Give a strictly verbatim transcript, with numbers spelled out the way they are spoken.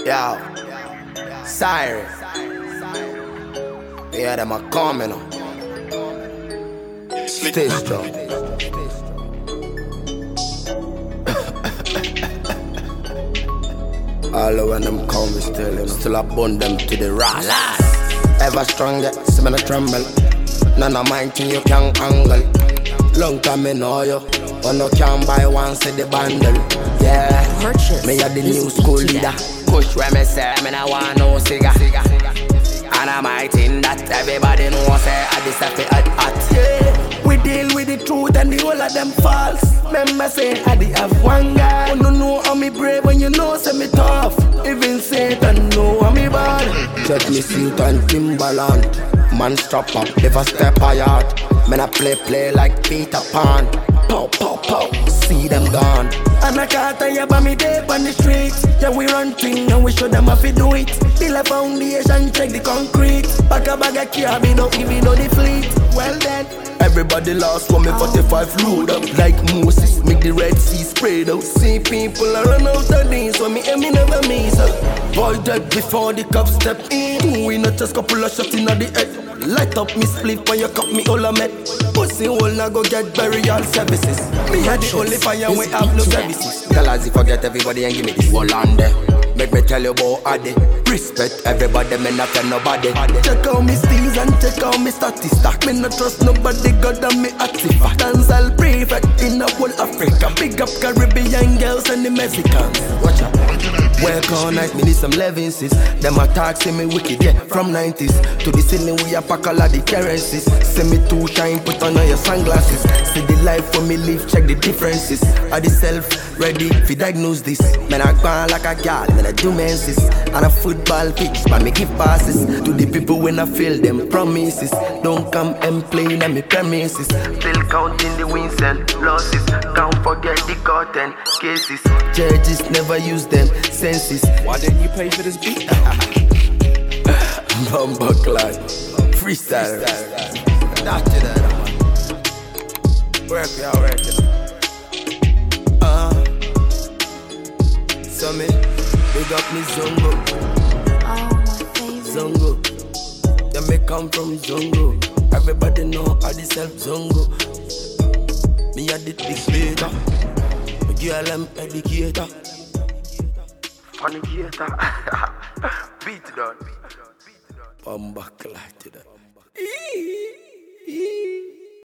Yo, Cyrus. Yeah, them a coming up. Stay strong. All of when them come, we still, them still a bun them to the ras. Ever stronger, see me no tremble. None of mine thing you can angle. Long time me know you, but no can buy one, see the bundle. Yeah, Purchase me a the new school leader. Push where me say, me no want no cigar. And I'm my thing that everybody knows, say I just have to hot hot. Yeah, we deal with the truth and the whole of them false. Remember say I did have one guy. You don't know how me brave when you know say me tough. Even Satan know how me bad. Check me suit and Timberland. Man strap up, never step higher. Man I play play like Peter Pan. Pow pow pow, see them gone. And I can't tell you about me day on the streets. Yeah, we run things and we show them how to do it. Build a foundation, check the concrete. Back a bag of car, we don't even know the fleet. Well then, everybody lost when me forty-five load up. Like Moses, make the Red Sea spread out. See people a run out of these, when me and me never miss up. Boy dead before the cops step in. We not just couple of shots in the head. Light up me split when you cut me all a met. Pussy hole now go get burial services. Me had the only fire we have no services. Tell us if forget everybody and give me this wall on there. Make me tell you about Adi. Respect everybody, me not tell nobody. Check out me steez and check out me statistics. Me not trust nobody, God and me artifact. Dance all prefect in the whole Africa. Big up Caribbean girls and the Mexicans. Watch out. Work all night, me need some Levinses. Them attacks see me wicked, yeah, from nineties. To the ceiling we a pack all of the currencies. See me too shine, put on all your sunglasses. See the life when me live, check the differences. Are the self ready fi diagnose this? Man I go on like a gal, man I do menses. And a football pitch, but me give passes to the people when I fail them promises. Don't come and play in me premises. Still counting the wins and losses. Can't forget the curtain cases. Judges never use them senses. Why didn't you pay for this beat? Bumba Clyde, freestyle. That's it, man. Work it out, work it out. Uh, so me, big up me Zongo. Zongo. Yeah, me come from Zongo. Everybody know I self Zongo. Me a the dictator. Me girl am educator. Fornicator. Beat it down. Bumba Clyde to that.